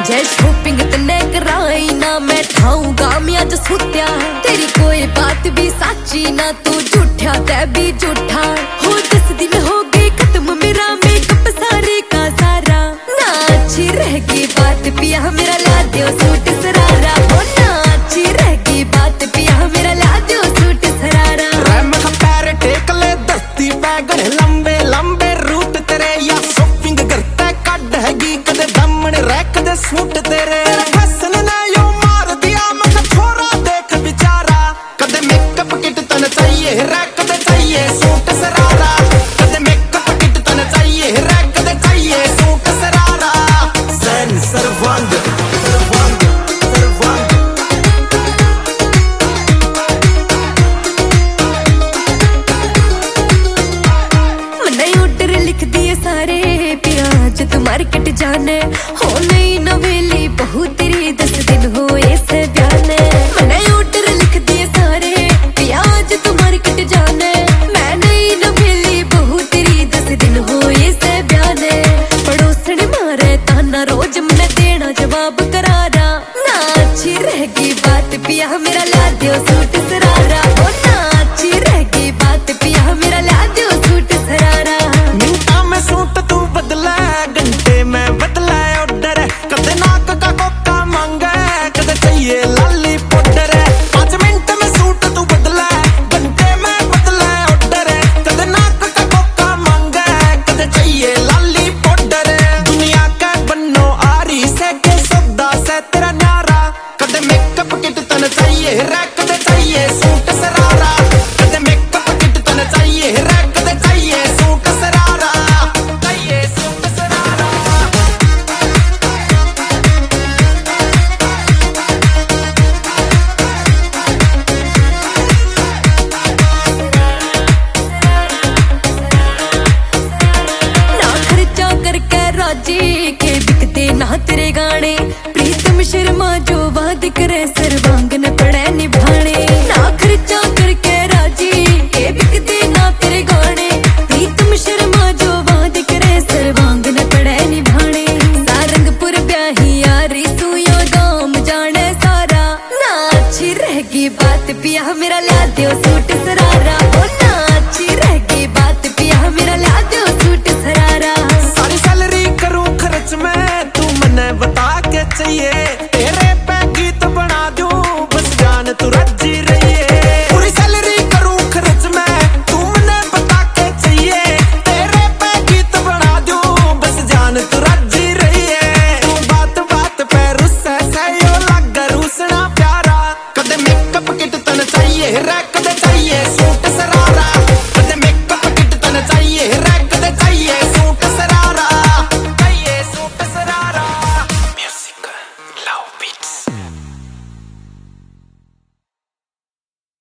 जय शॉपिंग तने कराई ना मैं ठाऊंगा मैं आज सुत्या। तेरी कोई बात भी साची ना तू झूठा ते भी झूठा हो। 10 दिन हो गए खत्म मेरा मेकअप सारे का सारा। ना अच्छी रहेगी बात पिया मेरा ला दो सूट सरारा। हो ना अच्छी रहेगी बात पिया मेरा ला दो सूट सरारा। पैर टेक ले दस्ती बैगन लंबे लंबे रूट तेरे या शॉपिंग करते कड हैगी कदे दमन रह कदे सूट तेरे। फैशन ने यो मार दिया मैं छोरा देख बेचारा। कदे मेकअप किट तन चाहिए रह कदे चाहिए सूट सरारा। कदे मेकअप किट तन चाहिए रह कदे चाहिए सूट सरारा। सन सर्वांग सर्वांग सर्वांग लिख दिए सारे प्याज तू मार्केट जाने हो। नहीं नवेली बहु तेरी 10 दिन हुए से ब्याने। मैंने ऑर्डर लिख दिए सारे प्याज तू मार्केट जाने। मैं नहीं नवेली बहु तेरी 10 दिन हुए से ब्याने। पड़ोसन मारे ताना रोज मैंने देना जवाब करारा। ना अच्छी रहेगी बात पिया मेरा ला दो सूट सरारा। हो ना अच्छी रहेगी बात पिया मेरा ला दो सूट सरारा। सूट तू बदला घंटे में बदला ऑर्डर। कदे नाक का कोका मांगे कदे चाहिए लाली पाउडर। 5 मिनट में सूट तू बदला घंटे में बदला ऑर्डर। कदे नाक का कोका मांगे कदे चाहिए लाली पाउडर। दुनिया का बन्नो आरी से के सौदा से तेरा न्यारा। कदे मेकअप किट तन चाहिए रे कदे चाहिए सूट सरारा। कदे मेकअप किट तन चाहिए रे कदे चाहिए सूट सरारा। राजी के बिकते ना तेरे गाने। प्रीतम शर्मा जो वाद करे सर्वांग ने पड़े निभाने। ना खर्चा करके राजी के बिकते ना तेरे गाने। प्रीतम शर्मा जो वाद करे सर्वांग ने पड़े निभाने। सारंगपुर ब्याही यारी सुयो गाम जाने सारा। ना अच्छी रहेगी बात पिया मेरा ला दो सूट सरारा। हो ना अच्छी रहेगी बात पिया मेरा ला दो सूट सरारा। में तू मने बता के चाहिए तेरे पे गीत बना दूं बस जान तू रजी रही है। पूरी सैलरी करूं खर्च में तू मने बता के चाहिए तेरे पे गीत बना दूं बस जान तू रजी रही है। तू बात बात पे रुस्से से यो लग रूसना प्यारा। कदे मेकअप किट तन चाहिए रे